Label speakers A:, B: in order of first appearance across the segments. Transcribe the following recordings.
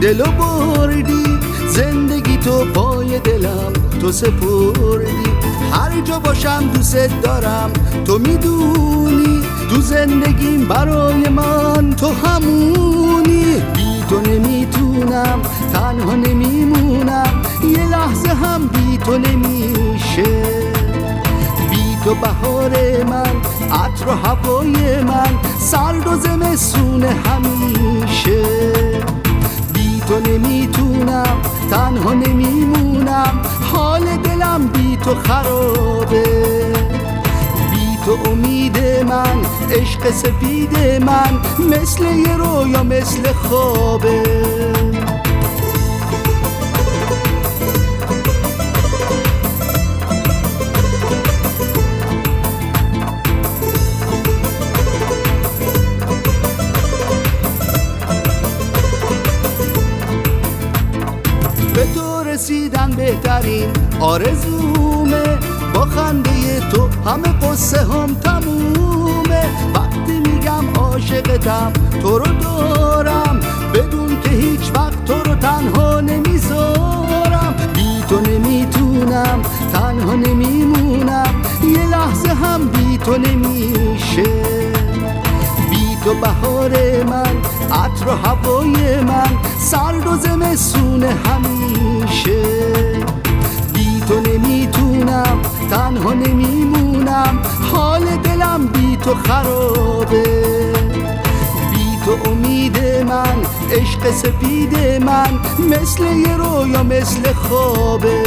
A: دلو بردی، زندگی تو پای دلم تو سپردی. هر جا باشم دوست دارم، تو میدونی تو زندگیم برای من تو همونی. بی تو نمیتونم، تنها نمیمونم، یه لحظه هم بی تو نمیشه. بی تو بهار من، عطر و هوای من، سرد و زمستون همیشه. بی تو نمیتونم، تنها نمیمونم، حال دلم بی تو خرابه. بی تو امید من، عشق سپید من، مثل یه رویا مثل خوابه. به تو رسیدن بهترین آرزومه، با خنده تو همه قصه هم تمومه. وقتی میگم عاشقتم تو رو دارم، بدون که هیچ وقت تو رو تنها نمیذارم. بی تو نمیتونم، تنها نمیمونم، یه لحظه هم بی تو نمیشه. بی تو بهار من، عطر و هوای من، سرد و زمستون همیشه. بی تو نمیتونم، تنها نمیمونم، حال دلم بی تو خرابه. بی تو امید من، عشق سپید من، مثل یه رویا مثل خوابه.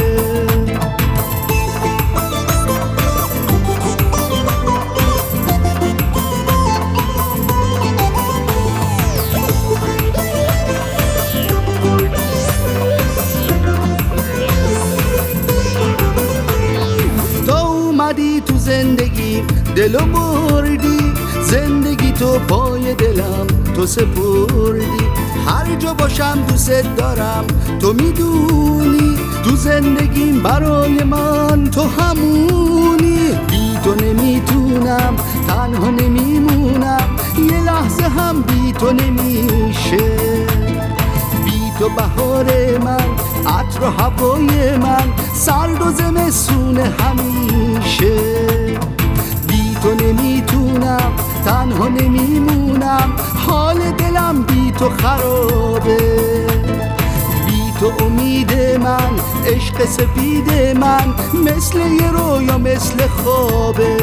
A: تو زندگی دلو بردی، زندگی تو پای دلم تو سپردی. هر جا باشم دوست دارم، تو میدونی تو زندگیم برای من تو همونی. بی تو نمیتونم، تنها نمیمونم، یه لحظه هم بی تو نمیشه. بی تو بهار من، عطر و هوای من، سرد و زمستون همیشه. بی تو نمیتونم، تنها نمیمونم، حال دلم بی تو خرابه. بی تو امید من، عشق سپید من، مثل یه رویا مثل خوابه.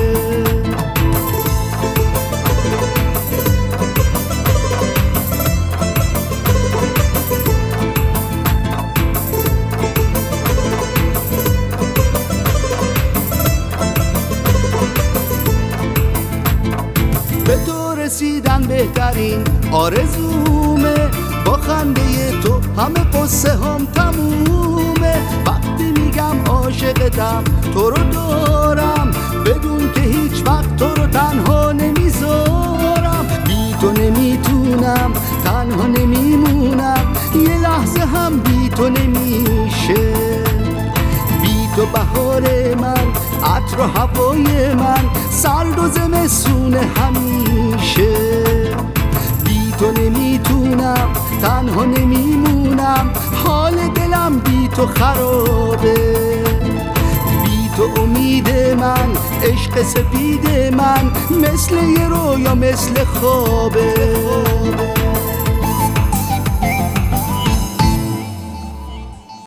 A: به تو رسیدن بهترین آرزومه، با خنده تو همه قصه هم تمومه. وقتی میگم عاشقتم تو رو دارم، بدون که هیچ وقت تو رو تنها نمیذارم. بی تو نمیتونم، تنها نمیمونم، یه لحظه هم بی تو نمیشه. بی تو بهار من، عطر و هوای من، سرد و زمستون همیشه. بی تو نمیتونم، تنها نمیمونم، حال دلم بی تو خرابه. بی تو امید من، عشق سپید من، مثل یه رویا مثل خوابه.